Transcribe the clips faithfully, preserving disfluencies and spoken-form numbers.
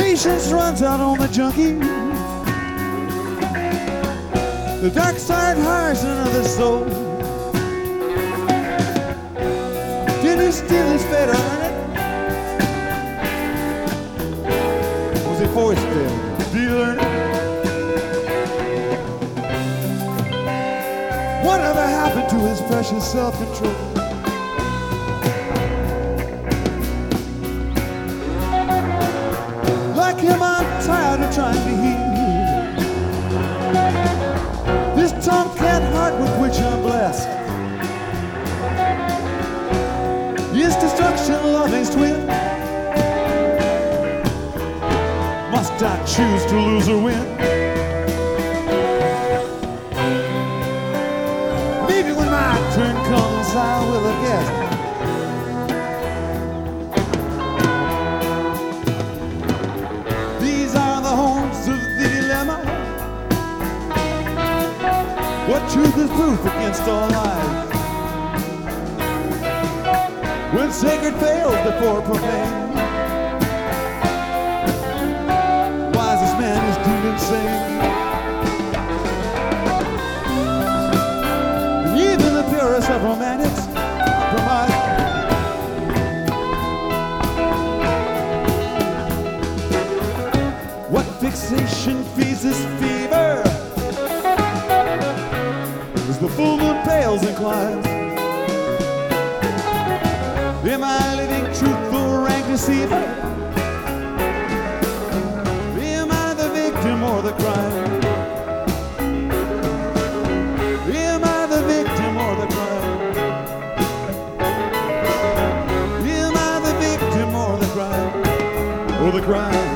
Patience runs out on the junkie. The dark side hires another soul. Did he steal his fate or earn it? Was he forced to? Did he learn it? Whatever happened to his precious self-control? Like him, I'm tired of trying to heal this tomcat heart with which I'm blessed. Is destruction loving's twin? Must I choose to lose or win? Maybe when my turn comes, I will have guessed. These are the homes of the dilemma. What truth is proof against all lies? When sacred fails before profane, wisest man is doomed insane. And even the purest of romantics compromise. What fixation feeds this fever? As the full moon pales and climbs. Am I living truth or rank deceiver? Am I the victim or the crime? Am I the victim or the crime? Am I the victim or the crime? Or the crime?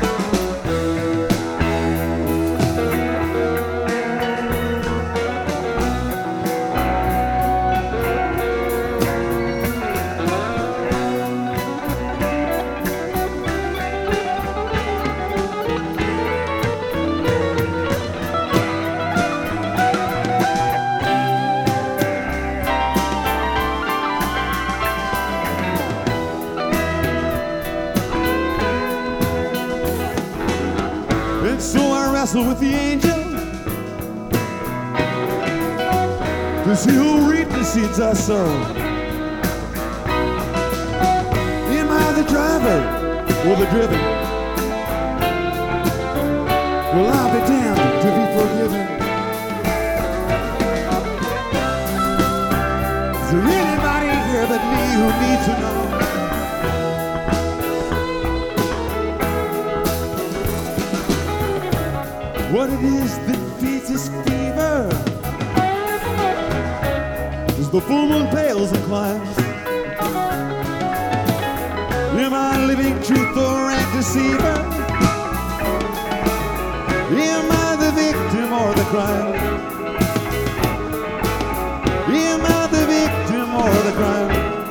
And so I wrestle with the angel to see who reap the seeds I sow. Am I the driver or the driven? Will I be damned to be forgiven? Is there anybody here but me who needs to know what it is that feeds this fever? As the full moon pales and climbs, am I living truth or rank deceiver? Am I the victim or the crime? Am I the victim or the crime?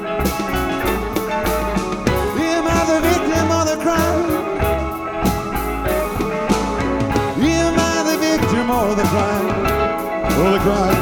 Am I the victim or the crime? Or the crime, or the crime.